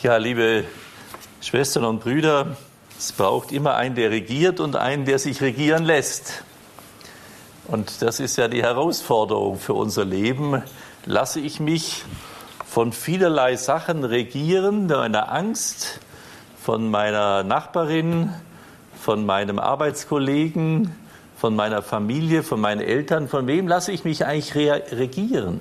Ja, liebe Schwestern und Brüder, es braucht immer einen, der regiert und einen, der sich regieren lässt. Und das ist ja die Herausforderung für unser Leben. Lasse ich mich von vielerlei Sachen regieren, meiner Angst, von meiner Nachbarin, von meinem Arbeitskollegen, von meiner Familie, von meinen Eltern? Von wem lasse ich mich eigentlich regieren?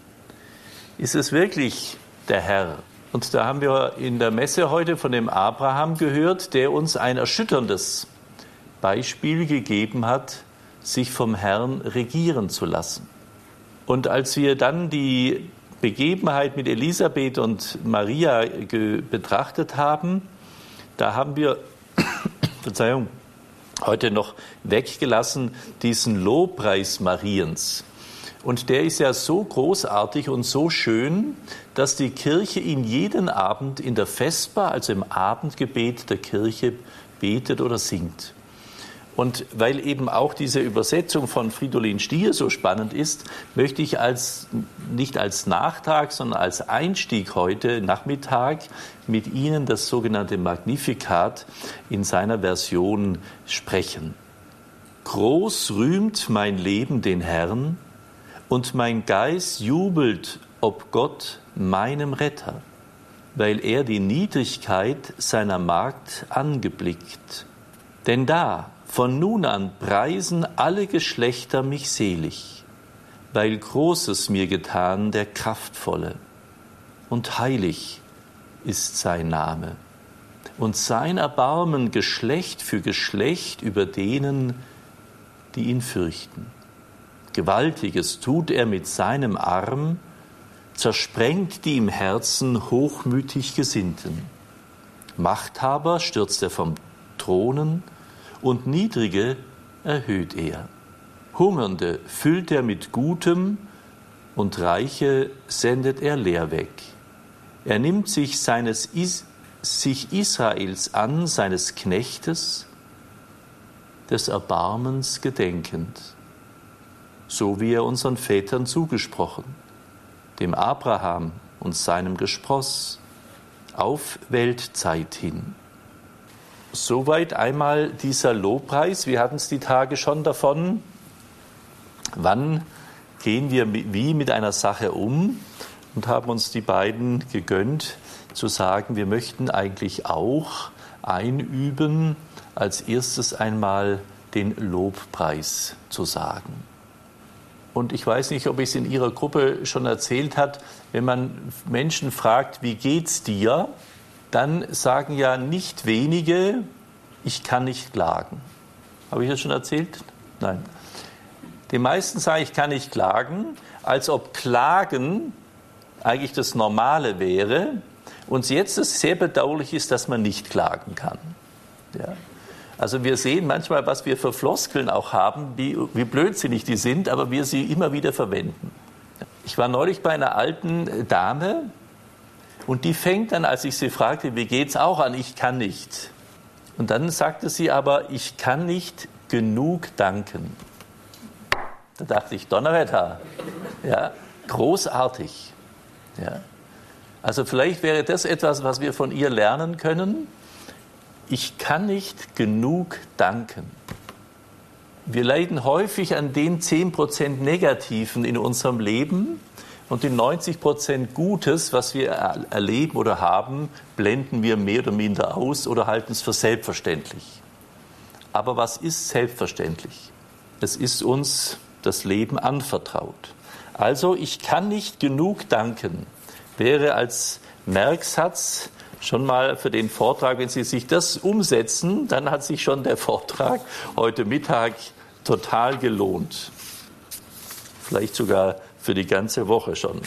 Ist es wirklich der Herr? Und da haben wir in der Messe heute von dem Abraham gehört, der uns ein erschütterndes Beispiel gegeben hat, sich vom Herrn regieren zu lassen. Und als wir dann die Begebenheit mit Elisabeth und Maria betrachtet haben, da haben wir, Verzeihung, heute noch weggelassen diesen Lobpreis Mariens. Und der ist ja so großartig und so schön, dass die Kirche ihn jeden Abend in der Vesper, also im Abendgebet der Kirche, betet oder singt. Und weil eben auch diese Übersetzung von Fridolin Stier so spannend ist, möchte ich nicht als Nachtrag, sondern als Einstieg heute Nachmittag mit Ihnen das sogenannte Magnificat in seiner Version sprechen. Groß rühmt mein Leben den Herrn, und mein Geist jubelt ob Gott, meinem Retter, weil er die Niedrigkeit seiner Magd angeblickt. Denn da, von nun an, preisen alle Geschlechter mich selig, weil Großes mir getan der Kraftvolle. Und heilig ist sein Name. Und sein Erbarmen Geschlecht für Geschlecht über denen, die ihn fürchten. Gewaltiges tut er mit seinem Arm, zersprengt die im Herzen hochmütig Gesinnten. Machthaber stürzt er vom Thronen und Niedrige erhöht er. Hungernde füllt er mit Gutem und Reiche sendet er leer weg. Er nimmt sich Israels an, seines Knechtes, des Erbarmens gedenkend, so wie er unseren Vätern zugesprochen, dem Abraham und seinem Gespross, auf Weltzeit hin. Soweit einmal dieser Lobpreis. Wir hatten es die Tage schon davon. Wann gehen wir wie mit einer Sache um? Und haben uns die beiden gegönnt, zu sagen, wir möchten eigentlich auch einüben, als erstes einmal den Lobpreis zu sagen. Und ich weiß nicht, ob ich es in Ihrer Gruppe schon erzählt habe, wenn man Menschen fragt, wie geht's dir, dann sagen ja nicht wenige, ich kann nicht klagen. Habe ich das schon erzählt? Nein. Die meisten sagen, ich kann nicht klagen, als ob Klagen eigentlich das Normale wäre und jetzt es sehr bedauerlich ist, dass man nicht klagen kann. Ja. Also wir sehen manchmal, was wir für Floskeln auch haben, wie blödsinnig die sind, aber wir sie immer wieder verwenden. Ich war neulich bei einer alten Dame und die fängt dann, als ich sie fragte, wie geht's, auch an, ich kann nicht. Und dann sagte sie aber, ich kann nicht genug danken. Da dachte ich, Donnerwetter, ja, großartig. Ja. Also vielleicht wäre das etwas, was wir von ihr lernen können. Ich kann nicht genug danken. Wir leiden häufig an den 10% Negativen in unserem Leben und den 90% Gutes, was wir erleben oder haben, blenden wir mehr oder minder aus oder halten es für selbstverständlich. Aber was ist selbstverständlich? Es ist uns das Leben anvertraut. Also ich kann nicht genug danken, wäre als Merksatz schon mal für den Vortrag, wenn Sie sich das umsetzen, dann hat sich schon der Vortrag heute Mittag total gelohnt. Vielleicht sogar für die ganze Woche schon.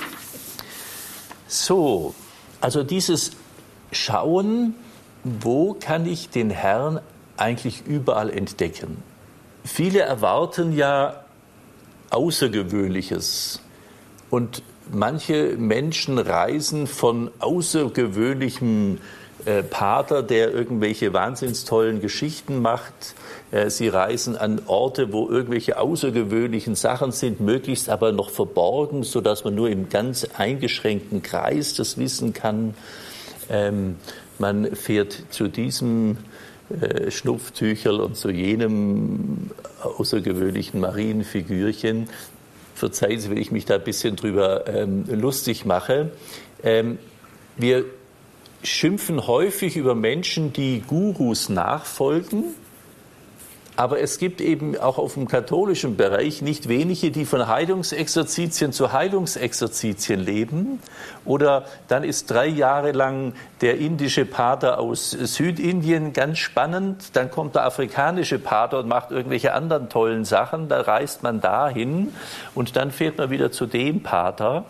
So, also dieses Schauen, wo kann ich den Herrn eigentlich überall entdecken? Viele erwarten ja Außergewöhnliches und manche Menschen reisen von außergewöhnlichem Pater, der irgendwelche wahnsinnstollen Geschichten macht. Sie reisen an Orte, wo irgendwelche außergewöhnlichen Sachen sind, möglichst aber noch verborgen, sodass man nur im ganz eingeschränkten Kreis das wissen kann. Man fährt zu diesem Schnupftücherl und zu jenem außergewöhnlichen Marienfigürchen. Verzeihen Sie, wenn ich mich da ein bisschen drüber lustig mache. Wir schimpfen häufig über Menschen, die Gurus nachfolgen. Aber es gibt eben auch auf dem katholischen Bereich nicht wenige, die von Heilungsexerzitien zu Heilungsexerzitien leben. Oder dann ist 3 Jahre lang der indische Pater aus Südindien ganz spannend. Dann kommt der afrikanische Pater und macht irgendwelche anderen tollen Sachen. Da reist man dahin und dann fährt man wieder zu dem Pater.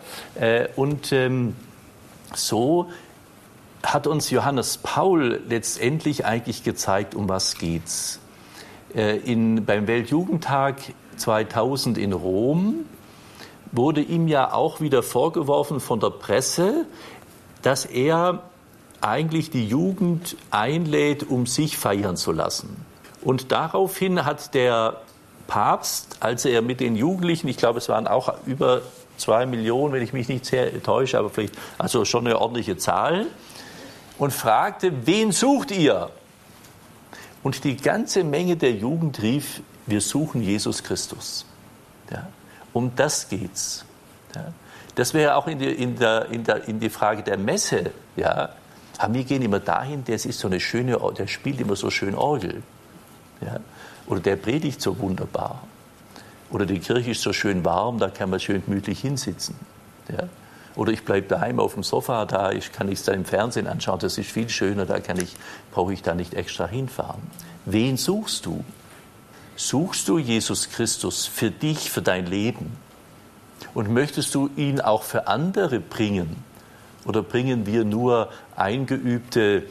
So hat uns Johannes Paul letztendlich eigentlich gezeigt, um was geht's. Beim Weltjugendtag 2000 in Rom wurde ihm ja auch wieder vorgeworfen von der Presse, dass er eigentlich die Jugend einlädt, um sich feiern zu lassen. Und daraufhin hat der Papst, als er mit den Jugendlichen, ich glaube, es waren auch über 2 Millionen, wenn ich mich nicht sehr täusche, aber vielleicht also schon eine ordentliche Zahl, und fragte, wen sucht ihr? Und die ganze Menge der Jugend rief, wir suchen Jesus Christus. Ja, um das geht's. Ja, das wäre auch in die Frage der Messe. Ja, wir gehen immer dahin, der spielt immer so schön Orgel. Ja, oder der predigt so wunderbar. Oder die Kirche ist so schön warm, da kann man schön gemütlich hinsitzen. Ja. Oder ich bleibe daheim auf dem Sofa, kann ich es dann im Fernsehen anschauen, das ist viel schöner, brauche ich da nicht extra hinfahren. Wen suchst du? Suchst du Jesus Christus für dich, für dein Leben? Und möchtest du ihn auch für andere bringen? Oder bringen wir nur eingeübte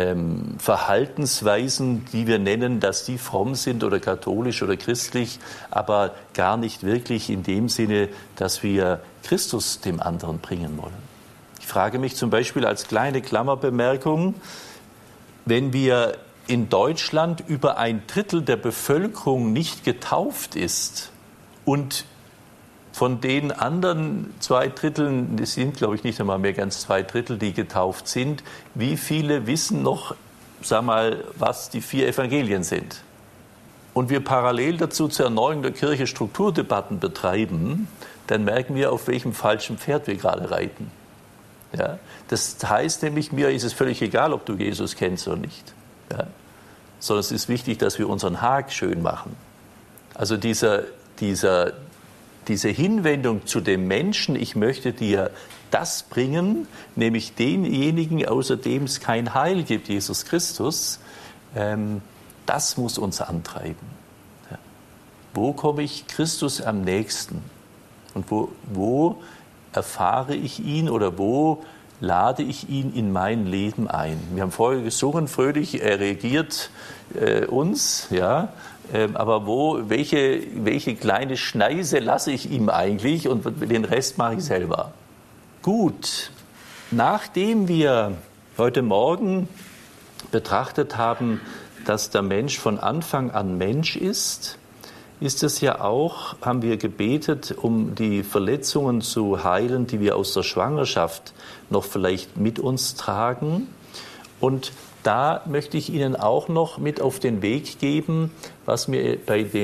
Verhaltensweisen, die wir nennen, dass die fromm sind oder katholisch oder christlich, aber gar nicht wirklich in dem Sinne, dass wir Christus dem anderen bringen wollen? Ich frage mich zum Beispiel als kleine Klammerbemerkung, wenn wir in Deutschland über 1/3 der Bevölkerung nicht getauft ist und von den anderen 2/3, das sind glaube ich nicht einmal mehr ganz 2/3, die getauft sind, wie viele wissen noch, was die 4 Evangelien sind? Und wir parallel dazu zur Erneuerung der Kirche Strukturdebatten betreiben, dann merken wir, auf welchem falschen Pferd wir gerade reiten. Ja? Das heißt nämlich, mir ist es völlig egal, ob du Jesus kennst oder nicht. Ja? Sondern es ist wichtig, dass wir unseren Haag schön machen. Also diese Hinwendung zu dem Menschen, ich möchte dir das bringen, nämlich denjenigen, außer dem es kein Heil gibt, Jesus Christus, das muss uns antreiben. Ja. Wo komme ich Christus am nächsten? Und wo erfahre ich ihn oder wo lade ich ihn in mein Leben ein? Wir haben vorher gesungen, fröhlich, er regiert uns, ja. Aber welche kleine Schneise lasse ich ihm eigentlich und den Rest mache ich selber? Gut, nachdem wir heute Morgen betrachtet haben, dass der Mensch von Anfang an Mensch ist es ja auch, haben wir gebetet, um die Verletzungen zu heilen, die wir aus der Schwangerschaft noch vielleicht mit uns tragen. Und da möchte ich Ihnen auch noch mit auf den Weg geben, was wir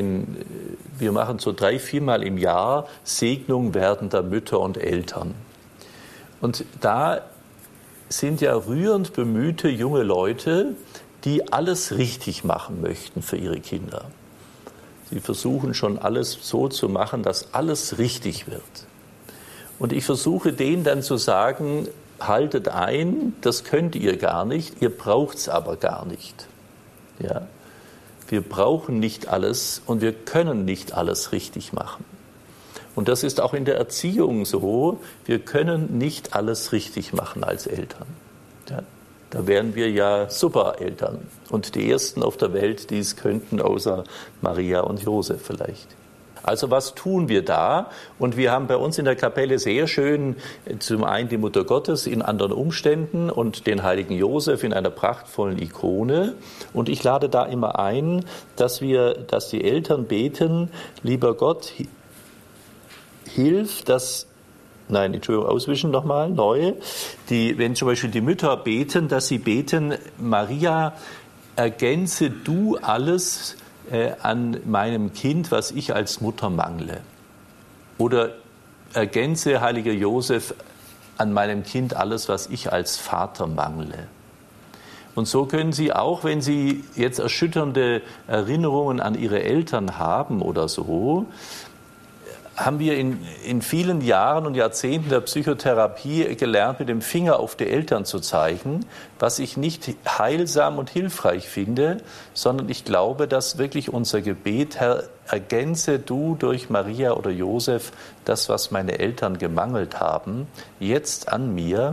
wir machen so 3-4 Mal im Jahr Segnung werdender Mütter und Eltern. Und da sind ja rührend bemühte junge Leute, die alles richtig machen möchten für ihre Kinder. Sie versuchen schon alles so zu machen, dass alles richtig wird. Und ich versuche denen dann zu sagen, haltet ein, das könnt ihr gar nicht, ihr braucht es aber gar nicht. Ja? Wir brauchen nicht alles und wir können nicht alles richtig machen. Und das ist auch in der Erziehung so, wir können nicht alles richtig machen als Eltern. Ja? Da wären wir ja super Eltern und die Ersten auf der Welt, die es könnten, außer Maria und Josef vielleicht. Also was tun wir da? Und wir haben bei uns in der Kapelle sehr schön zum einen die Mutter Gottes in anderen Umständen und den heiligen Josef in einer prachtvollen Ikone. Und ich lade da immer ein, dass die Eltern beten, lieber Gott, hilf, dass Nein, Entschuldigung, auswischen nochmal, neu. Wenn zum Beispiel die Mütter beten, dass sie beten, Maria, ergänze du alles an meinem Kind, was ich als Mutter mangle. Oder ergänze, heiliger Josef, an meinem Kind alles, was ich als Vater mangle. Und so können Sie auch, wenn Sie jetzt erschütternde Erinnerungen an Ihre Eltern haben oder so, haben wir in vielen Jahren und Jahrzehnten der Psychotherapie gelernt, mit dem Finger auf die Eltern zu zeigen, was ich nicht heilsam und hilfreich finde, sondern ich glaube, dass wirklich unser Gebet, Herr, ergänze du durch Maria oder Josef das, was meine Eltern gemangelt haben, jetzt an mir,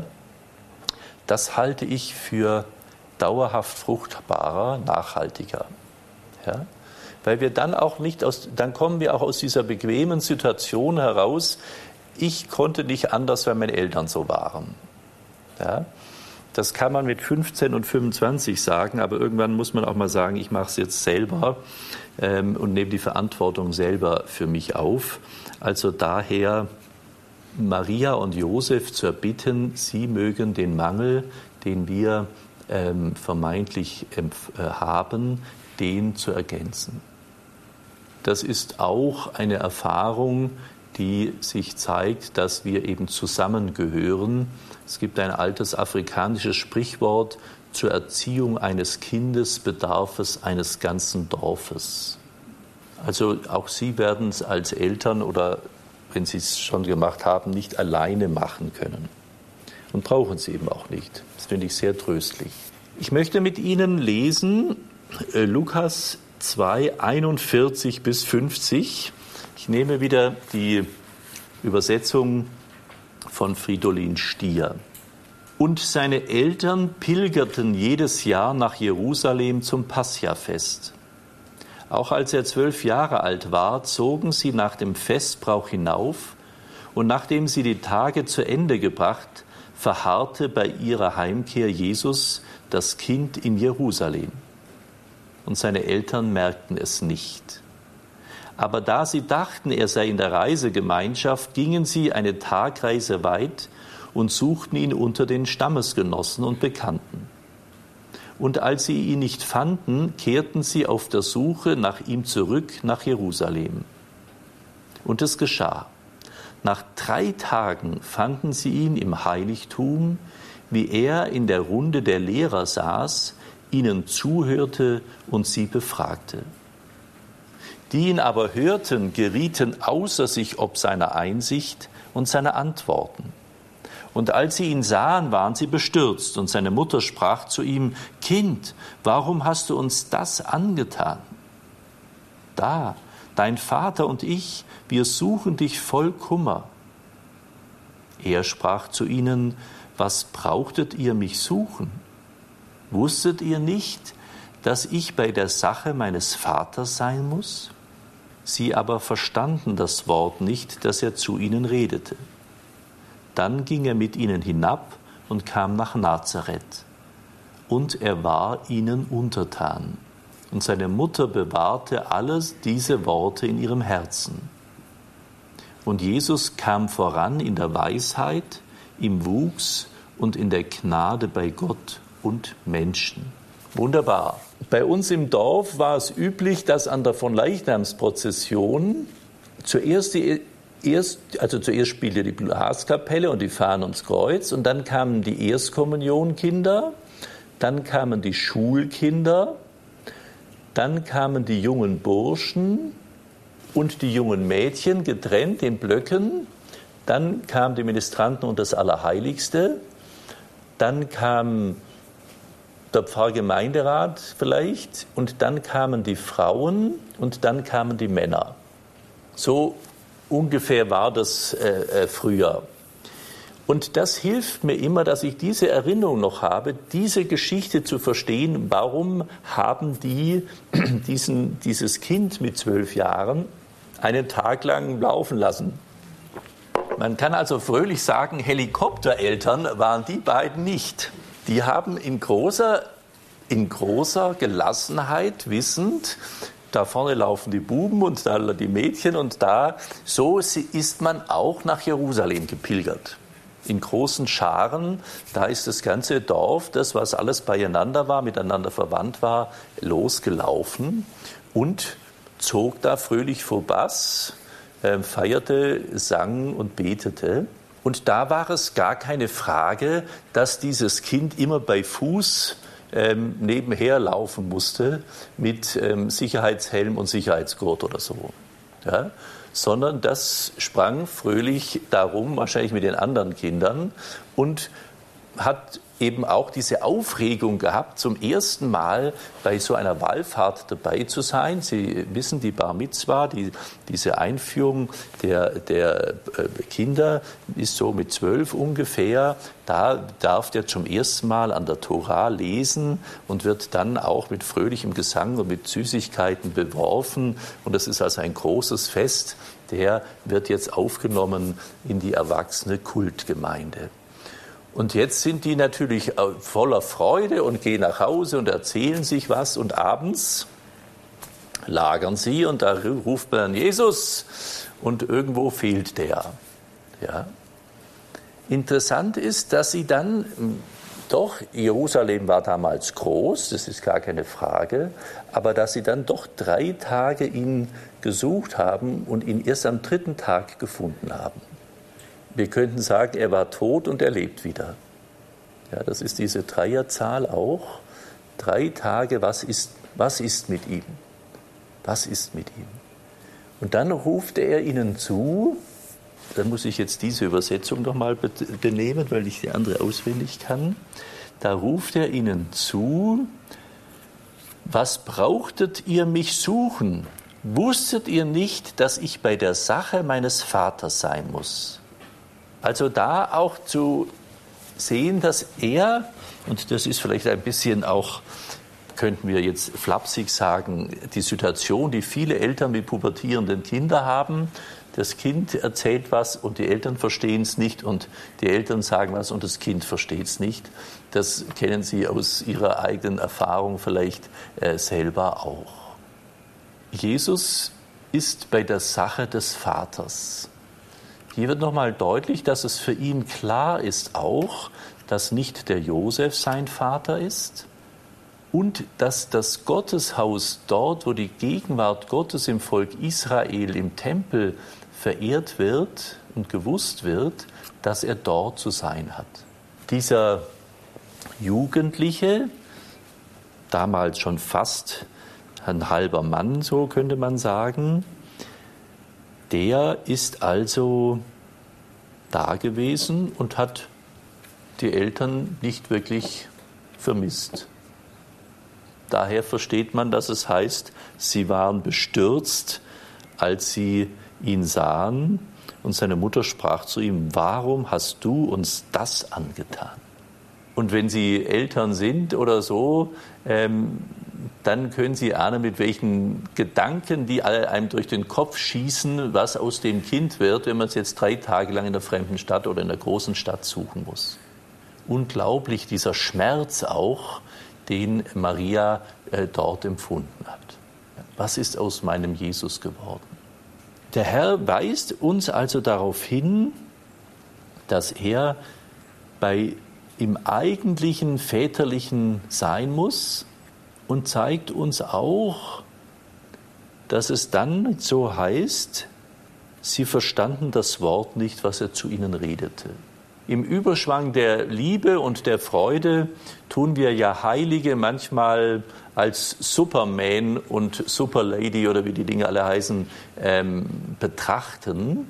das halte ich für dauerhaft fruchtbarer, nachhaltiger. Ja? Weil wir dann auch dann kommen wir auch aus dieser bequemen Situation heraus, ich konnte nicht anders, weil meine Eltern so waren. Ja? Das kann man mit 15 und 25 sagen, aber irgendwann muss man auch mal sagen, ich mache es jetzt selber und nehme die Verantwortung selber für mich auf. Also daher Maria und Josef zu erbitten, sie mögen den Mangel, den wir vermeintlich haben, den zu ergänzen. Das ist auch eine Erfahrung, die sich zeigt, dass wir eben zusammengehören. Es gibt ein altes afrikanisches Sprichwort, zur Erziehung eines Kindes bedarf es eines ganzen Dorfes. Also auch Sie werden es als Eltern oder, wenn Sie es schon gemacht haben, nicht alleine machen können. Und brauchen Sie eben auch nicht. Das finde ich sehr tröstlich. Ich möchte mit Ihnen lesen Lukas 2, 41 bis 50. Ich nehme wieder die Übersetzung von Fridolin Stier. Und seine Eltern pilgerten jedes Jahr nach Jerusalem zum Pascha-Fest. Auch als er 12 Jahre alt war, zogen sie nach dem Festbrauch hinauf, und nachdem sie die Tage zu Ende gebracht, verharrte bei ihrer Heimkehr Jesus, das Kind, in Jerusalem. Und seine Eltern merkten es nicht. Aber da sie dachten, er sei in der Reisegemeinschaft, gingen sie eine Tagreise weit und suchten ihn unter den Stammesgenossen und Bekannten. Und als sie ihn nicht fanden, kehrten sie auf der Suche nach ihm zurück nach Jerusalem. Und es geschah. Nach 3 Tagen fanden sie ihn im Heiligtum, wie er in der Runde der Lehrer saß, ihnen zuhörte und sie befragte. Die ihn aber hörten, gerieten außer sich ob seiner Einsicht und seiner Antworten. Und als sie ihn sahen, waren sie bestürzt, und seine Mutter sprach zu ihm: Kind, warum hast du uns das angetan? Da, dein Vater und ich, wir suchen dich voll Kummer. Er sprach zu ihnen: Was brauchtet ihr mich suchen? Wusstet ihr nicht, dass ich bei der Sache meines Vaters sein muss? Sie aber verstanden das Wort nicht, das er zu ihnen redete. Dann ging er mit ihnen hinab und kam nach Nazareth. Und er war ihnen untertan. Und seine Mutter bewahrte alles diese Worte in ihrem Herzen. Und Jesus kam voran in der Weisheit, im Wuchs und in der Gnade bei Gott und Menschen. Wunderbar. Bei uns im Dorf war es üblich, dass an der Fronleichnamsprozession zuerst spielte die Blaskapelle und die Fahnen ums Kreuz, und dann kamen die Erstkommunionkinder, dann kamen die Schulkinder, dann kamen die jungen Burschen und die jungen Mädchen getrennt in Blöcken, dann kamen die Ministranten und das Allerheiligste, dann kam der Pfarrgemeinderat vielleicht, und dann kamen die Frauen und dann kamen die Männer. So ungefähr war das früher. Und das hilft mir immer, dass ich diese Erinnerung noch habe, diese Geschichte zu verstehen. Warum haben die dieses Kind mit 12 Jahren einen Tag lang laufen lassen? Man kann also fröhlich sagen, Helikoptereltern waren die beiden nicht. Die haben in großer Gelassenheit, wissend, da vorne laufen die Buben und da die Mädchen und so ist man auch nach Jerusalem gepilgert. In großen Scharen, da ist das ganze Dorf, das was alles beieinander war, miteinander verwandt war, losgelaufen und zog da fröhlich vorbass, feierte, sang und betete. Und da war es gar keine Frage, dass dieses Kind immer bei Fuß nebenher laufen musste mit Sicherheitshelm und Sicherheitsgurt oder so. Ja? Sondern das sprang fröhlich darum, wahrscheinlich mit den anderen Kindern, und hat eben auch diese Aufregung gehabt, zum ersten Mal bei so einer Wallfahrt dabei zu sein. Sie wissen, die Bar Mitzwa, diese Einführung der Kinder ist so mit 12 ungefähr. Da darf der zum ersten Mal an der Tora lesen und wird dann auch mit fröhlichem Gesang und mit Süßigkeiten beworfen. Und das ist also ein großes Fest. Der wird jetzt aufgenommen in die erwachsene Kultgemeinde. Und jetzt sind die natürlich voller Freude und gehen nach Hause und erzählen sich was. Und abends lagern sie und da ruft man dann Jesus und irgendwo fehlt der. Ja. Interessant ist, dass sie dann doch, Jerusalem war damals groß, das ist gar keine Frage, aber dass sie dann doch 3 Tage ihn gesucht haben und ihn erst am 3. Tag gefunden haben. Wir könnten sagen, er war tot und er lebt wieder. Ja, das ist diese Dreierzahl auch. 3 Tage, was ist mit ihm? Was ist mit ihm? Und dann ruft er ihnen zu, da muss ich jetzt diese Übersetzung nochmal benehmen, weil ich die andere auswendig kann. Da ruft er ihnen zu, was brauchtet ihr mich suchen? Wusstet ihr nicht, dass ich bei der Sache meines Vaters sein muss? Also da auch zu sehen, dass er, und das ist vielleicht ein bisschen auch, könnten wir jetzt flapsig sagen, die Situation, die viele Eltern mit pubertierenden Kindern haben. Das Kind erzählt was und die Eltern verstehen es nicht und die Eltern sagen was und das Kind versteht es nicht. Das kennen Sie aus Ihrer eigenen Erfahrung vielleicht selber auch. Jesus ist bei der Sache des Vaters. Hier wird nochmal deutlich, dass es für ihn klar ist auch, dass nicht der Josef sein Vater ist und dass das Gotteshaus dort, wo die Gegenwart Gottes im Volk Israel im Tempel verehrt wird und gewusst wird, dass er dort zu sein hat. Dieser Jugendliche, damals schon fast ein halber Mann, so könnte man sagen, der ist also da gewesen und hat die Eltern nicht wirklich vermisst. Daher versteht man, dass es heißt, sie waren bestürzt, als sie ihn sahen. Und seine Mutter sprach zu ihm, warum hast du uns das angetan? Und wenn Sie Eltern sind oder so, dann können Sie ahnen, mit welchen Gedanken die einem durch den Kopf schießen, was aus dem Kind wird, wenn man es jetzt 3 Tage lang in der fremden Stadt oder in der großen Stadt suchen muss. Unglaublich, dieser Schmerz auch, den Maria dort empfunden hat. Was ist aus meinem Jesus geworden? Der Herr weist uns also darauf hin, dass er im eigentlichen Väterlichen sein muss und zeigt uns auch, dass es dann so heißt, sie verstanden das Wort nicht, was er zu ihnen redete. Im Überschwang der Liebe und der Freude tun wir ja Heilige manchmal als Superman und Superlady oder wie die Dinge alle heißen, betrachten.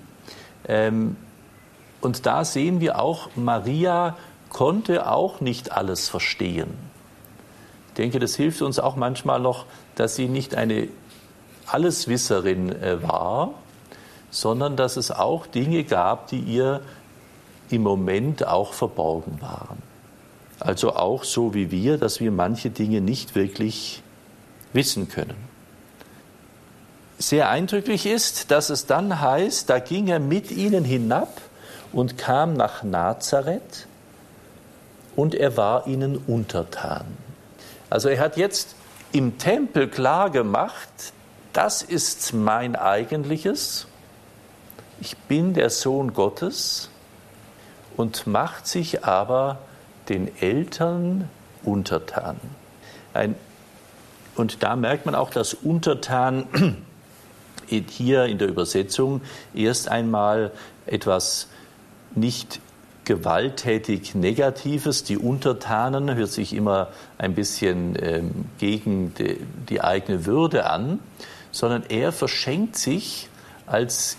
Und da sehen wir auch, Maria konnte auch nicht alles verstehen. Ich denke, das hilft uns auch manchmal noch, dass sie nicht eine Alleswisserin war, sondern dass es auch Dinge gab, die ihr im Moment auch verborgen waren. Also auch so wie wir, dass wir manche Dinge nicht wirklich wissen können. Sehr eindrücklich ist, dass es dann heißt, da ging er mit ihnen hinab und kam nach Nazareth und er war ihnen untertan. Also er hat jetzt im Tempel klar gemacht, das ist mein eigentliches, ich bin der Sohn Gottes, und macht sich aber den Eltern untertan. Und da merkt man auch, dass untertan hier in der Übersetzung erst einmal etwas nicht gewalttätig Negatives. Die Untertanen hört sich immer ein bisschen gegen die eigene Würde an, sondern er verschenkt sich als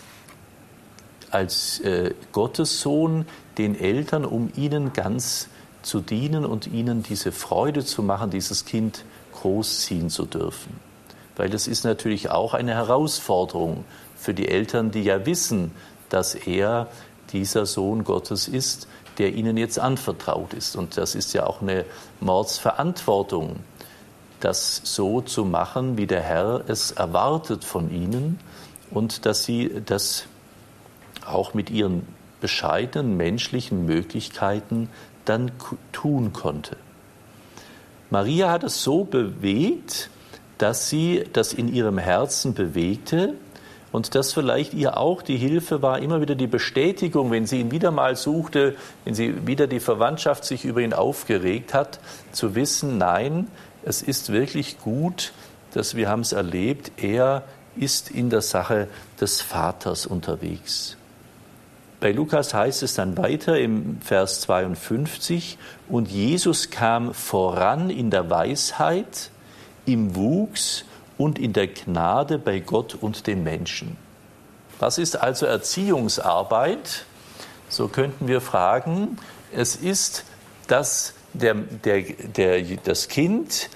Gottessohn den Eltern, um ihnen ganz zu dienen und ihnen diese Freude zu machen, dieses Kind großziehen zu dürfen. Weil das ist natürlich auch eine Herausforderung für die Eltern, die ja wissen, dass er dieser Sohn Gottes ist, der ihnen jetzt anvertraut ist. Und das ist ja auch eine Mordsverantwortung, das so zu machen, wie der Herr es erwartet von ihnen, und dass sie das auch mit ihren bescheidenen menschlichen Möglichkeiten dann tun konnte. Maria hat es so bewegt, dass sie das in ihrem Herzen bewegte und dass vielleicht ihr auch die Hilfe war, immer wieder die Bestätigung, wenn sie ihn wieder mal suchte, wenn sie wieder die Verwandtschaft sich über ihn aufgeregt hat, zu wissen, nein, es ist wirklich gut, dass wir haben es erlebt, er ist in der Sache des Vaters unterwegs. Bei Lukas heißt es dann weiter im Vers 52, und Jesus kam voran in der Weisheit, im Wuchs und in der Gnade bei Gott und den Menschen. Was ist also Erziehungsarbeit? So könnten wir fragen. Es ist, dass das Kind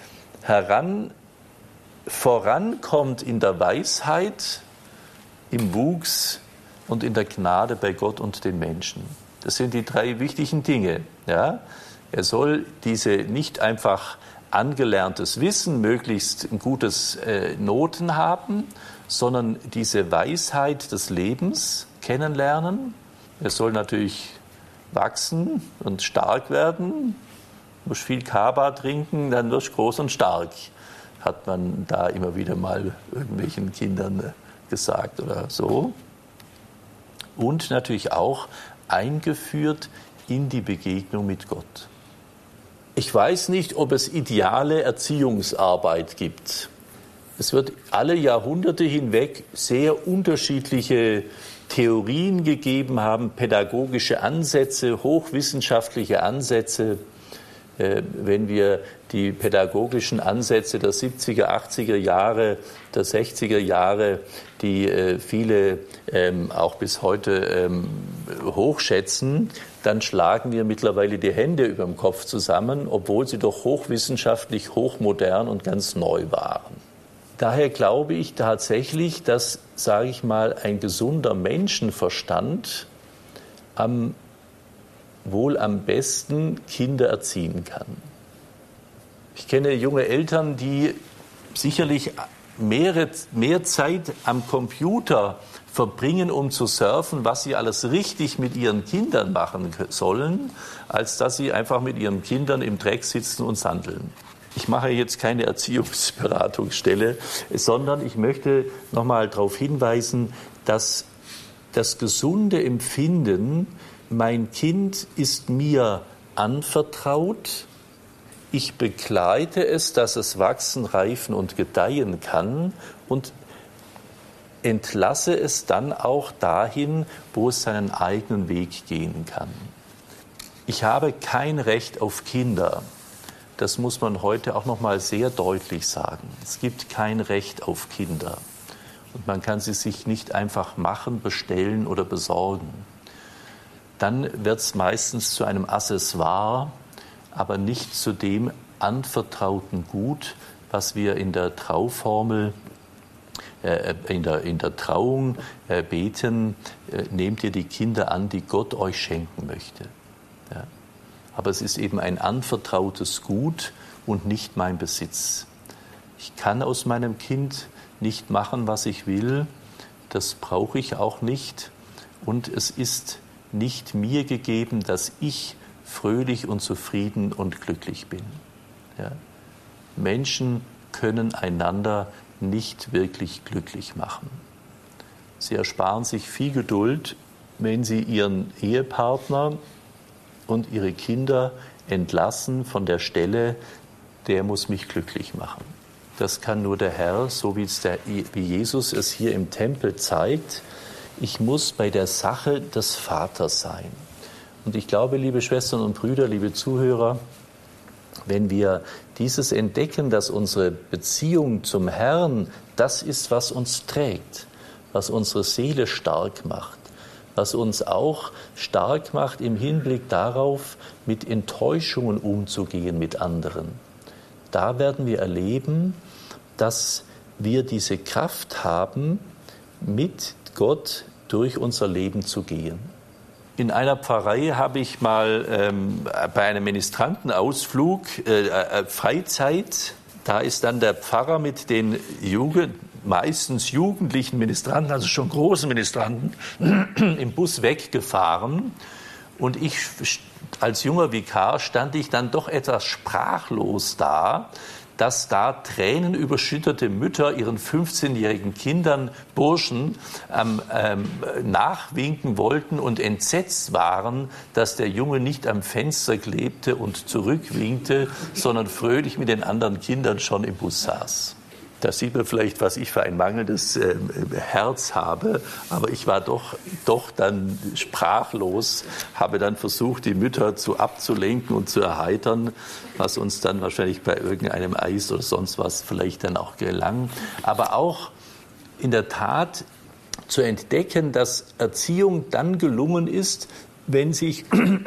vorankommt in der Weisheit, im Wuchs und in der Gnade bei Gott und den Menschen. Das sind die drei wichtigen Dinge. Ja? Er soll diese nicht einfach angelerntes Wissen, möglichst ein gutes Noten haben, sondern diese Weisheit des Lebens kennenlernen. Er soll natürlich wachsen und stark werden. Du musst viel Kaba trinken, dann wirst du groß und stark, hat man da immer wieder mal irgendwelchen Kindern gesagt oder so. Und natürlich auch eingeführt in die Begegnung mit Gott. Ich weiß nicht, ob es ideale Erziehungsarbeit gibt. Es wird alle Jahrhunderte hinweg sehr unterschiedliche Theorien gegeben haben, pädagogische Ansätze, hochwissenschaftliche Ansätze. Wenn wir die pädagogischen Ansätze der 70er, 80er Jahre, der 60er Jahre, die viele auch bis heute hochschätzen, dann schlagen wir mittlerweile die Hände über dem Kopf zusammen, obwohl sie doch hochwissenschaftlich, hochmodern und ganz neu waren. Daher glaube ich tatsächlich, dass, sage ich mal, ein gesunder Menschenverstand wohl am besten Kinder erziehen kann. Ich kenne junge Eltern, die sicherlich mehr Zeit am Computer verbringen, um zu surfen, was sie alles richtig mit ihren Kindern machen sollen, als dass sie einfach mit ihren Kindern im Dreck sitzen und sandeln. Ich mache jetzt keine Erziehungsberatungsstelle, sondern ich möchte nochmal darauf hinweisen, dass das gesunde Empfinden, mein Kind ist mir anvertraut, ich begleite es, dass es wachsen, reifen und gedeihen kann und entlasse es dann auch dahin, wo es seinen eigenen Weg gehen kann. Ich habe kein Recht auf Kinder. Das muss man heute auch noch mal sehr deutlich sagen. Es gibt kein Recht auf Kinder. Und man kann sie sich nicht einfach machen, bestellen oder besorgen. Dann wird es meistens zu einem Accessoire, aber nicht zu dem anvertrauten Gut, was wir in der Trauformel, in der Trauung beten, nehmt ihr die Kinder an, die Gott euch schenken möchte. Ja. Aber es ist eben ein anvertrautes Gut und nicht mein Besitz. Ich kann aus meinem Kind nicht machen, was ich will, das brauche ich auch nicht und es ist nicht mir gegeben, dass ich fröhlich und zufrieden und glücklich bin. Ja. Menschen können einander nicht wirklich glücklich machen. Sie ersparen sich viel Geduld, wenn sie ihren Ehepartner und ihre Kinder entlassen von der Stelle, der muss mich glücklich machen. Das kann nur der Herr, so wie Jesus es hier im Tempel zeigt. Ich muss bei der Sache des Vaters sein. Und ich glaube, liebe Schwestern und Brüder, liebe Zuhörer, wenn wir dieses entdecken, dass unsere Beziehung zum Herrn das ist, was uns trägt, was unsere Seele stark macht, was uns auch stark macht im Hinblick darauf, mit Enttäuschungen umzugehen mit anderen. Da werden wir erleben, dass wir diese Kraft haben, mit Gott durch unser Leben zu gehen. In einer Pfarrei habe ich mal bei einem Ministrantenausflug Freizeit, da ist dann der Pfarrer mit den meistens jugendlichen Ministranten, also schon großen Ministranten, im Bus weggefahren. Und ich als junger Vikar stand ich dann doch etwas sprachlos da, dass da tränenüberschütterte Mütter ihren 15-jährigen Kindern, Burschen, nachwinken wollten und entsetzt waren, dass der Junge nicht am Fenster klebte und zurückwinkte, sondern fröhlich mit den anderen Kindern schon im Bus saß. Da sieht man vielleicht, was ich für ein mangelndes Herz habe. Aber ich war doch dann sprachlos, habe dann versucht, die Mütter abzulenken und zu erheitern, was uns dann wahrscheinlich bei irgendeinem Eis oder sonst was vielleicht dann auch gelang. Aber auch in der Tat zu entdecken, dass Erziehung dann gelungen ist, wenn sich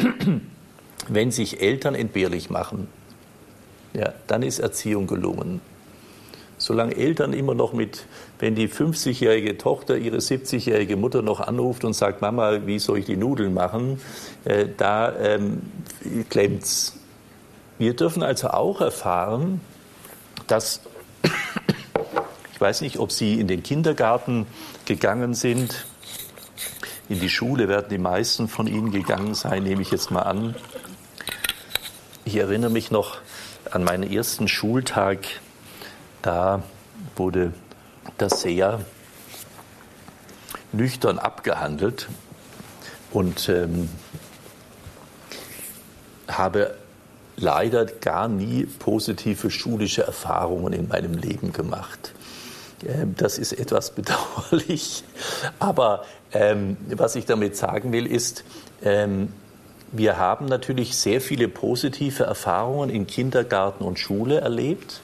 Eltern entbehrlich machen. Ja, dann ist Erziehung gelungen. Solange Eltern immer noch wenn die 50-jährige Tochter ihre 70-jährige Mutter noch anruft und sagt, Mama, wie soll ich die Nudeln machen, da klemmt's. Wir dürfen also auch erfahren, dass, ich weiß nicht, ob Sie in den Kindergarten gegangen sind, in die Schule werden die meisten von Ihnen gegangen sein, nehme ich jetzt mal an. Ich erinnere mich noch an meinen ersten Schultag. Da wurde das sehr nüchtern abgehandelt und habe leider gar nie positive schulische Erfahrungen in meinem Leben gemacht. Das ist etwas bedauerlich, aber was ich damit sagen will, ist, wir haben natürlich sehr viele positive Erfahrungen in Kindergarten und Schule erlebt.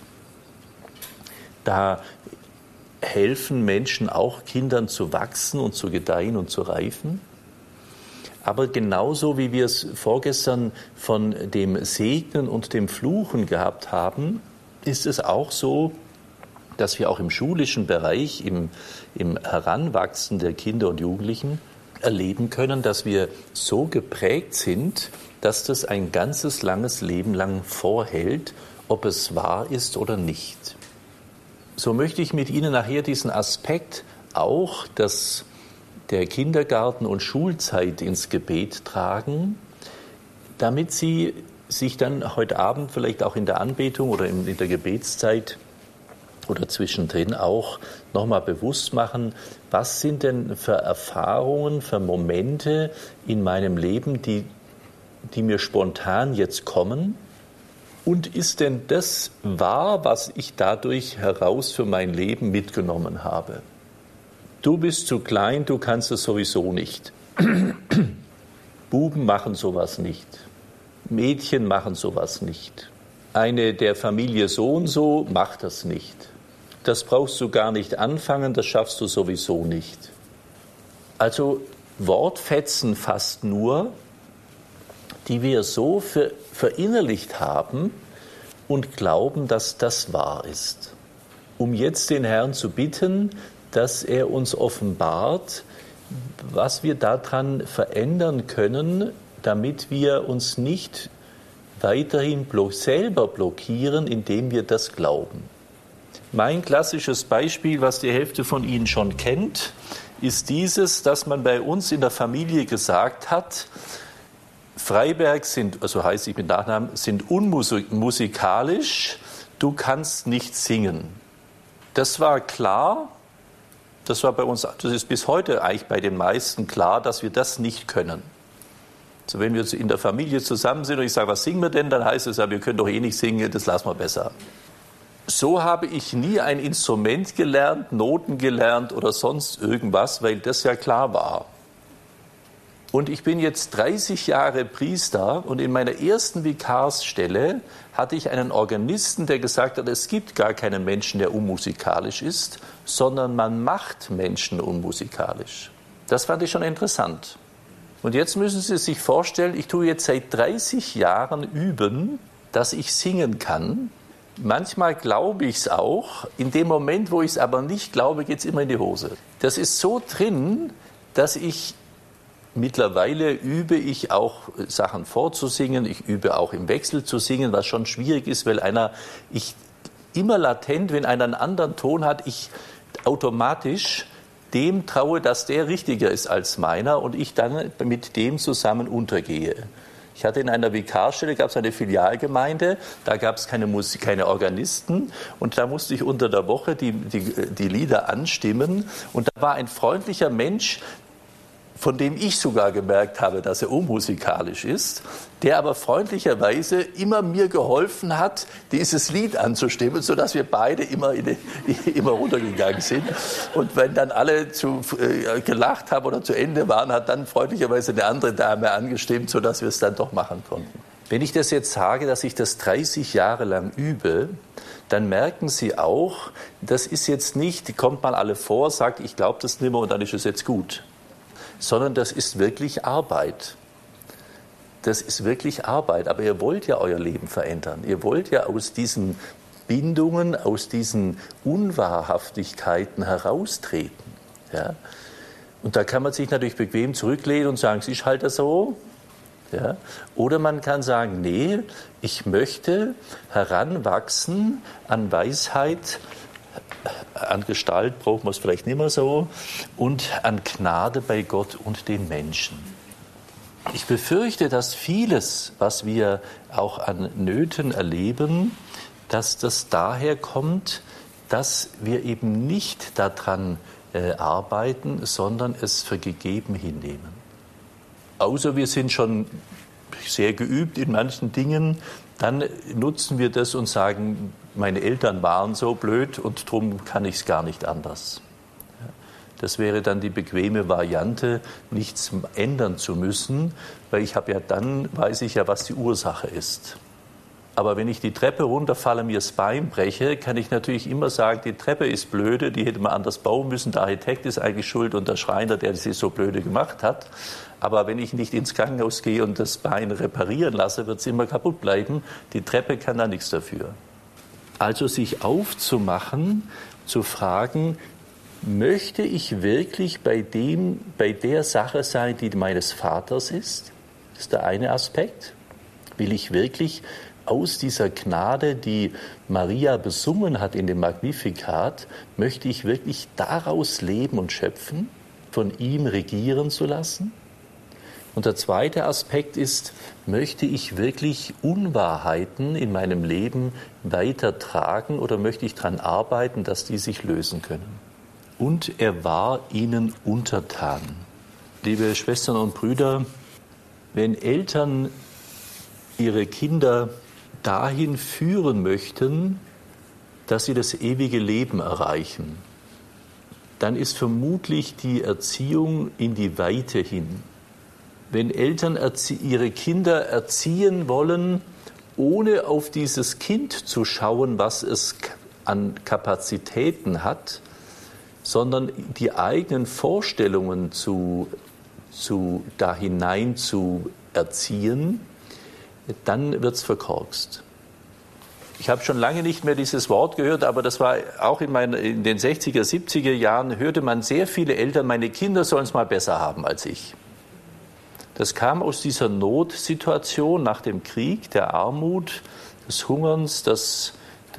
Da helfen Menschen auch Kindern zu wachsen und zu gedeihen und zu reifen. Aber genauso wie wir es vorgestern von dem Segnen und dem Fluchen gehabt haben, ist es auch so, dass wir auch im schulischen Bereich, im Heranwachsen der Kinder und Jugendlichen erleben können, dass wir so geprägt sind, dass das ein ganzes langes Leben lang vorhält, ob es wahr ist oder nicht. So möchte ich mit Ihnen nachher diesen Aspekt auch der Kindergarten- und Schulzeit ins Gebet tragen, damit Sie sich dann heute Abend vielleicht auch in der Anbetung oder in der Gebetszeit oder zwischendrin auch nochmal bewusst machen, was sind denn für Erfahrungen, für Momente in meinem Leben, die mir spontan jetzt kommen? Und ist denn das wahr, was ich dadurch heraus für mein Leben mitgenommen habe? Du bist zu klein, du kannst es sowieso nicht. Buben machen sowas nicht. Mädchen machen sowas nicht. Eine der Familie so und so macht das nicht. Das brauchst du gar nicht anfangen, das schaffst du sowieso nicht. Also Wortfetzen fast nur, die wir so verinnerlicht haben und glauben, dass das wahr ist. Um jetzt den Herrn zu bitten, dass er uns offenbart, was wir daran verändern können, damit wir uns nicht weiterhin selber blockieren, indem wir das glauben. Mein klassisches Beispiel, was die Hälfte von Ihnen schon kennt, ist dieses, dass man bei uns in der Familie gesagt hat, Freiberg so heiße ich mit Nachnamen, sind unmusikalisch, du kannst nicht singen. Das war klar. Das war bei uns, das ist bis heute eigentlich bei den meisten klar, dass wir das nicht können. Also wenn wir in der Familie zusammen sind und ich sage, was singen wir denn, dann heißt es ja, wir können doch eh nicht singen, das lassen wir besser. So habe ich nie ein Instrument gelernt, Noten gelernt oder sonst irgendwas, weil das ja klar war. Und ich bin jetzt 30 Jahre Priester und in meiner ersten Vikarsstelle hatte ich einen Organisten, der gesagt hat, es gibt gar keinen Menschen, der unmusikalisch ist, sondern man macht Menschen unmusikalisch. Das fand ich schon interessant. Und jetzt müssen Sie sich vorstellen, ich tue jetzt seit 30 Jahren üben, dass ich singen kann. Manchmal glaube ich es auch. In dem Moment, wo ich es aber nicht glaube, geht es immer in die Hose. Das ist so drin, dass mittlerweile übe ich auch Sachen vorzusingen. Ich übe auch im Wechsel zu singen, was schon schwierig ist, weil ich immer latent, wenn einer einen anderen Ton hat, ich automatisch dem traue, dass der richtiger ist als meiner und ich dann mit dem zusammen untergehe. Ich hatte in einer Vikarstelle, gab es eine Filialgemeinde, da gab es keine Organisten und da musste ich unter der Woche die Lieder anstimmen und da war ein freundlicher Mensch, von dem ich sogar gemerkt habe, dass er unmusikalisch ist, der aber freundlicherweise immer mir geholfen hat, dieses Lied anzustimmen, sodass wir beide immer runtergegangen sind. Und wenn dann alle gelacht haben oder zu Ende waren, hat dann freundlicherweise eine andere Dame angestimmt, sodass wir es dann doch machen konnten. Wenn ich das jetzt sage, dass ich das 30 Jahre lang übe, dann merken Sie auch, das ist jetzt nicht, kommt mal alle vor, sagt, ich glaube das nicht mehr und dann ist es jetzt gut. Sondern das ist wirklich Arbeit. Das ist wirklich Arbeit. Aber ihr wollt ja euer Leben verändern. Ihr wollt ja aus diesen Bindungen, aus diesen Unwahrhaftigkeiten heraustreten. Ja? Und da kann man sich natürlich bequem zurücklehnen und sagen, es ist halt so. Ja? Oder man kann sagen, nee, ich möchte heranwachsen an Weisheit, an Gestalt braucht man es vielleicht nicht mehr so, und an Gnade bei Gott und den Menschen. Ich befürchte, dass vieles, was wir auch an Nöten erleben, dass das daher kommt, dass wir eben nicht daran arbeiten, sondern es für gegeben hinnehmen. Außer wir sind schon sehr geübt in manchen Dingen, dann nutzen wir das und sagen, meine Eltern waren so blöd und darum kann ich es gar nicht anders. Das wäre dann die bequeme Variante, nichts ändern zu müssen, weil dann weiß ich ja, was die Ursache ist. Aber wenn ich die Treppe runterfalle, mir das Bein breche, kann ich natürlich immer sagen, die Treppe ist blöde, die hätte man anders bauen müssen, der Architekt ist eigentlich schuld und der Schreiner, der sie so blöde gemacht hat. Aber wenn ich nicht ins Krankenhaus gehe und das Bein reparieren lasse, wird es immer kaputt bleiben. Die Treppe kann da nichts dafür. Also sich aufzumachen, zu fragen, möchte ich wirklich bei der Sache sein, die meines Vaters ist? Das ist der eine Aspekt. Will ich wirklich aus dieser Gnade, die Maria besungen hat in dem Magnificat, möchte ich wirklich daraus leben und schöpfen, von ihm regieren zu lassen? Und der zweite Aspekt ist, möchte ich wirklich Unwahrheiten in meinem Leben weitertragen oder möchte ich daran arbeiten, dass die sich lösen können? Und er war ihnen untertan. Liebe Schwestern und Brüder, wenn Eltern ihre Kinder dahin führen möchten, dass sie das ewige Leben erreichen, dann ist vermutlich die Erziehung in die Weite hin. Wenn Eltern ihre Kinder erziehen wollen, ohne auf dieses Kind zu schauen, was es an Kapazitäten hat, sondern die eigenen Vorstellungen da hinein zu erziehen, dann wird es verkorkst. Ich habe schon lange nicht mehr dieses Wort gehört, aber das war auch in den 60er, 70er Jahren, hörte man sehr viele Eltern, meine Kinder sollen es mal besser haben als ich. Das kam aus dieser Notsituation nach dem Krieg, der Armut, des Hungerns, des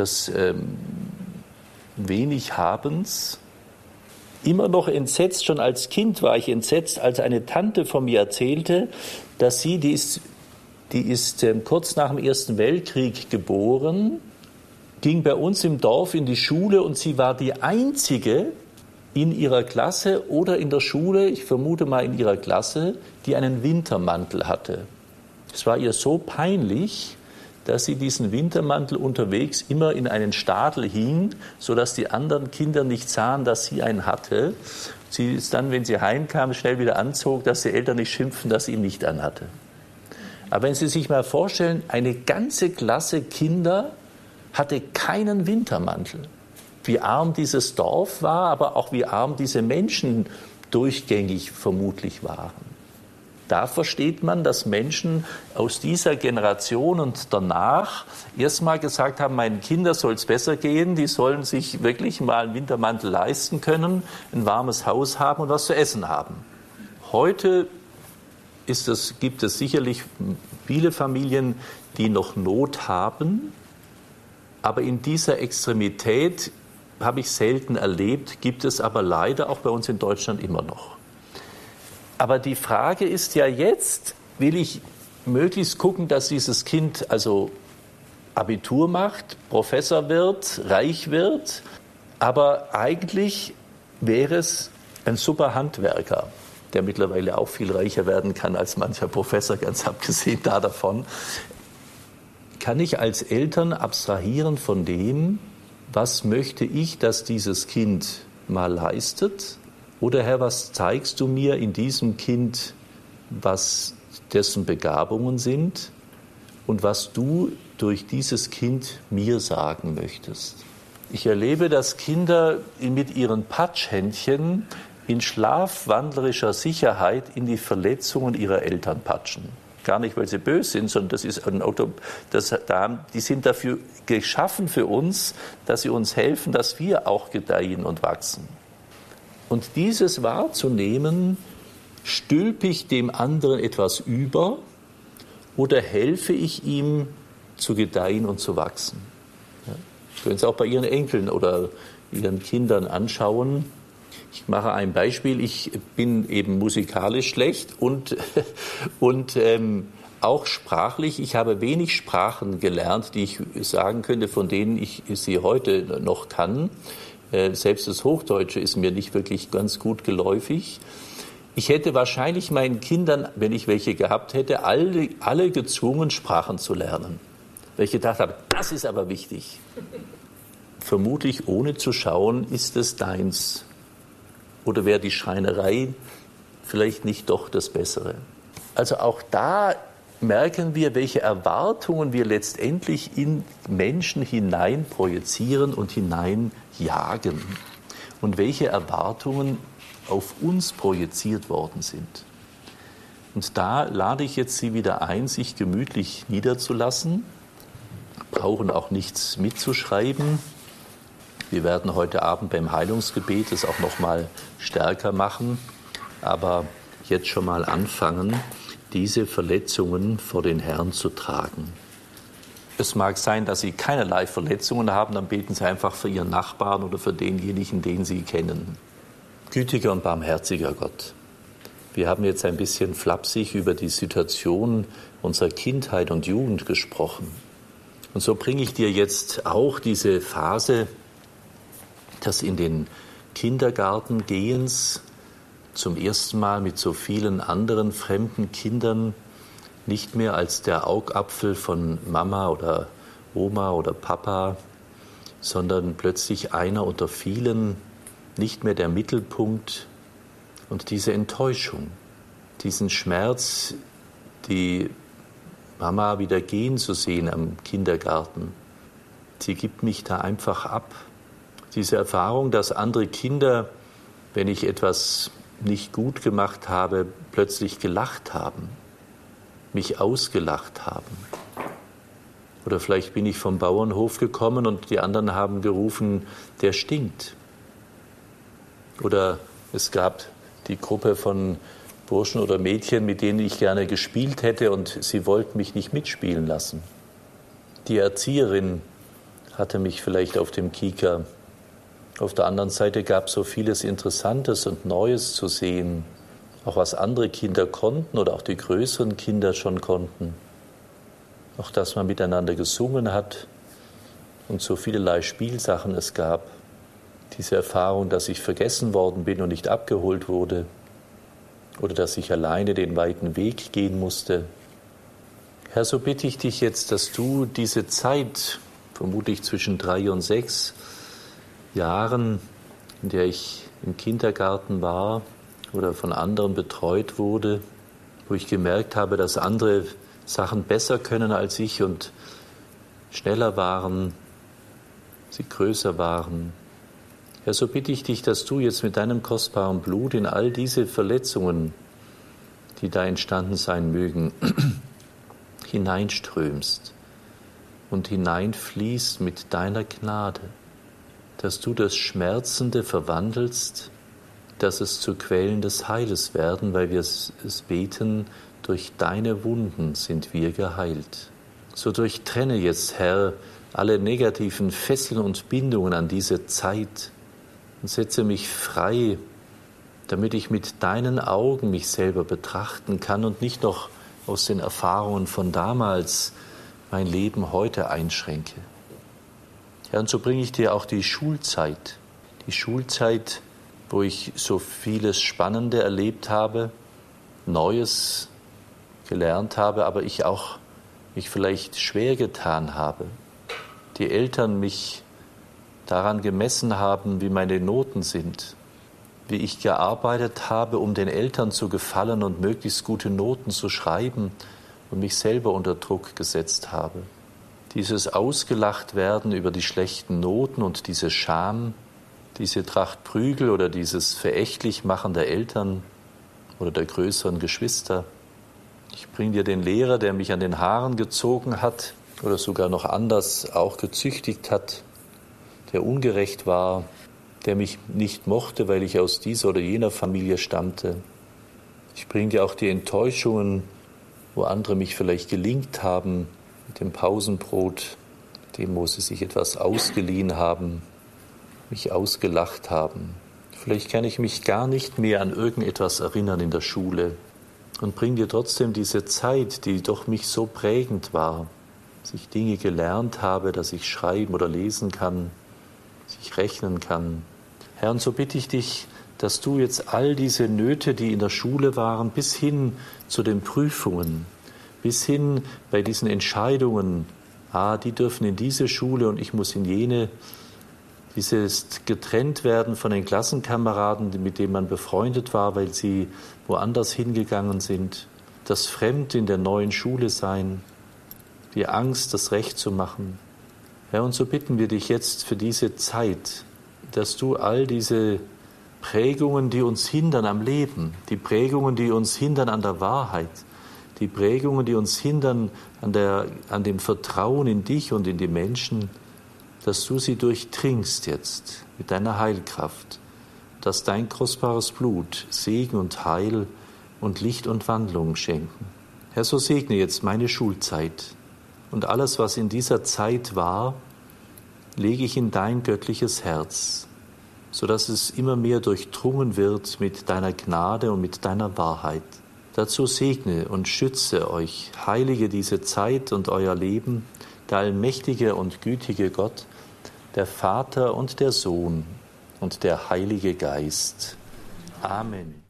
wenig Habens. Immer noch entsetzt, schon als Kind war ich entsetzt, als eine Tante von mir erzählte, dass die ist kurz nach dem Ersten Weltkrieg geboren ging bei uns im Dorf in die Schule und sie war die einzige in ihrer Klasse oder in der Schule, ich vermute mal in ihrer Klasse, die einen Wintermantel hatte. Es war ihr so peinlich, dass sie diesen Wintermantel unterwegs immer in einen Stadel hing, sodass die anderen Kinder nicht sahen, dass sie einen hatte. Sie ist dann, wenn sie heimkam, schnell wieder anzog, dass die Eltern nicht schimpfen, dass sie ihn nicht anhatte. Aber wenn Sie sich mal vorstellen, eine ganze Klasse Kinder hatte keinen Wintermantel. Wie arm dieses Dorf war, aber auch wie arm diese Menschen durchgängig vermutlich waren. Da versteht man, dass Menschen aus dieser Generation und danach erstmal gesagt haben, meinen Kindern soll es besser gehen, die sollen sich wirklich mal einen Wintermantel leisten können, ein warmes Haus haben und was zu essen haben. Heute gibt es sicherlich viele Familien, die noch Not haben, aber in dieser Extremität habe ich selten erlebt, gibt es aber leider auch bei uns in Deutschland immer noch. Aber die Frage ist ja jetzt, will ich möglichst gucken, dass dieses Kind also Abitur macht, Professor wird, reich wird, aber eigentlich wäre es ein super Handwerker, der mittlerweile auch viel reicher werden kann als mancher Professor, ganz abgesehen davon. Kann ich als Eltern abstrahieren von dem, was möchte ich, dass dieses Kind mal leistet? Oder Herr, was zeigst du mir in diesem Kind, was dessen Begabungen sind und was du durch dieses Kind mir sagen möchtest? Ich erlebe, dass Kinder mit ihren Patschhändchen in schlafwandlerischer Sicherheit in die Verletzungen ihrer Eltern patschen. Gar nicht, weil sie böse sind, sondern das ist ein Auto, die sind dafür geschaffen für uns, dass sie uns helfen, dass wir auch gedeihen und wachsen. Und dieses wahrzunehmen, stülpe ich dem anderen etwas über oder helfe ich ihm zu gedeihen und zu wachsen? Ja. Sie können es auch bei Ihren Enkeln oder Ihren Kindern anschauen. Ich mache ein Beispiel. Ich bin eben musikalisch schlecht und auch sprachlich. Ich habe wenig Sprachen gelernt, die ich sagen könnte, von denen ich sie heute noch kann. Selbst das Hochdeutsche ist mir nicht wirklich ganz gut geläufig. Ich hätte wahrscheinlich meinen Kindern, wenn ich welche gehabt hätte, alle gezwungen, Sprachen zu lernen. Weil ich gedacht habe, das ist aber wichtig. Vermutlich ohne zu schauen, ist es deins? Oder wäre die Schreinerei vielleicht nicht doch das Bessere? Also auch da merken wir, welche Erwartungen wir letztendlich in Menschen hinein projizieren und hineinjagen und welche Erwartungen auf uns projiziert worden sind. Und da lade ich jetzt Sie wieder ein, sich gemütlich niederzulassen, brauchen auch nichts mitzuschreiben. Wir werden heute Abend beim Heilungsgebet es auch noch mal stärker machen, aber jetzt schon mal anfangen, diese Verletzungen vor den Herrn zu tragen. Es mag sein, dass Sie keinerlei Verletzungen haben, dann beten Sie einfach für Ihren Nachbarn oder für denjenigen, den Sie kennen. Gütiger und barmherziger Gott, wir haben jetzt ein bisschen flapsig über die Situation unserer Kindheit und Jugend gesprochen. Und so bringe ich dir jetzt auch diese Phase des in den Kindergarten gehens, zum ersten Mal mit so vielen anderen fremden Kindern, nicht mehr als der Augapfel von Mama oder Oma oder Papa, sondern plötzlich einer unter vielen, nicht mehr der Mittelpunkt, und diese Enttäuschung, diesen Schmerz, die Mama wieder gehen zu sehen am Kindergarten. Sie gibt mich da einfach ab. Diese Erfahrung, dass andere Kinder, wenn ich etwas nicht gut gemacht habe, plötzlich gelacht haben, mich ausgelacht haben. Oder vielleicht bin ich vom Bauernhof gekommen und die anderen haben gerufen, der stinkt. Oder es gab die Gruppe von Burschen oder Mädchen, mit denen ich gerne gespielt hätte und sie wollten mich nicht mitspielen lassen. Die Erzieherin hatte mich vielleicht auf dem Kieker. Auf der anderen Seite gab es so vieles Interessantes und Neues zu sehen, auch was andere Kinder konnten oder auch die größeren Kinder schon konnten. Auch dass man miteinander gesungen hat, und so vielerlei Spielsachen es gab. Diese Erfahrung, dass ich vergessen worden bin und nicht abgeholt wurde oder dass ich alleine den weiten Weg gehen musste. Herr, so bitte ich dich jetzt, dass du diese Zeit, vermutlich zwischen 3 und 6 Jahren, in der ich im Kindergarten war oder von anderen betreut wurde, wo ich gemerkt habe, dass andere Sachen besser können als ich und schneller waren, sie größer waren. Herr, so bitte ich dich, dass du jetzt mit deinem kostbaren Blut in all diese Verletzungen, die da entstanden sein mögen, hineinströmst und hineinfließt mit deiner Gnade, dass du das Schmerzende verwandelst, dass es zu Quellen des Heiles werden, weil wir es beten, durch deine Wunden sind wir geheilt. So durchtrenne jetzt, Herr, alle negativen Fesseln und Bindungen an diese Zeit und setze mich frei, damit ich mit deinen Augen mich selber betrachten kann und nicht noch aus den Erfahrungen von damals mein Leben heute einschränke. Herr, und so bringe ich dir auch die Schulzeit, wo ich so vieles Spannende erlebt habe, Neues gelernt habe, aber ich auch mich vielleicht schwer getan habe. Die Eltern mich daran gemessen haben, wie meine Noten sind, wie ich gearbeitet habe, um den Eltern zu gefallen und möglichst gute Noten zu schreiben und mich selber unter Druck gesetzt habe. Dieses ausgelacht werden über die schlechten Noten und diese Scham, diese Tracht Prügel oder dieses Verächtlichmachen der Eltern oder der größeren Geschwister. Ich bringe dir den Lehrer, der mich an den Haaren gezogen hat oder sogar noch anders auch gezüchtigt hat, der ungerecht war, der mich nicht mochte, weil ich aus dieser oder jener Familie stammte. Ich bringe dir auch die Enttäuschungen, wo andere mich vielleicht gelingt haben mit dem Pausenbrot, dem wo sie sich etwas ausgeliehen haben, mich ausgelacht haben. Vielleicht kann ich mich gar nicht mehr an irgendetwas erinnern in der Schule und bringe dir trotzdem diese Zeit, die doch mich so prägend war, dass ich Dinge gelernt habe, dass ich schreiben oder lesen kann, dass ich rechnen kann. Herr, und so bitte ich dich, dass du jetzt all diese Nöte, die in der Schule waren, bis hin zu den Prüfungen, bis hin bei diesen Entscheidungen, die dürfen in diese Schule und ich muss in jene, dieses getrennt werden von den Klassenkameraden, mit denen man befreundet war, weil sie woanders hingegangen sind, das Fremd in der neuen Schule sein, die Angst, das Recht zu machen. Herr, und so bitten wir dich jetzt für diese Zeit, dass du all diese Prägungen, die uns hindern am Leben, die Prägungen, die uns hindern an der Wahrheit, die Prägungen, die uns hindern an dem Vertrauen in dich und in die Menschen, dass du sie durchdringst jetzt mit deiner Heilkraft, dass dein kostbares Blut Segen und Heil und Licht und Wandlung schenken. Herr, so segne jetzt meine Schulzeit und alles, was in dieser Zeit war, lege ich in dein göttliches Herz, sodass es immer mehr durchdrungen wird mit deiner Gnade und mit deiner Wahrheit. Dazu segne und schütze euch, heilige diese Zeit und euer Leben, der allmächtige und gütige Gott, der Vater und der Sohn und der Heilige Geist. Amen.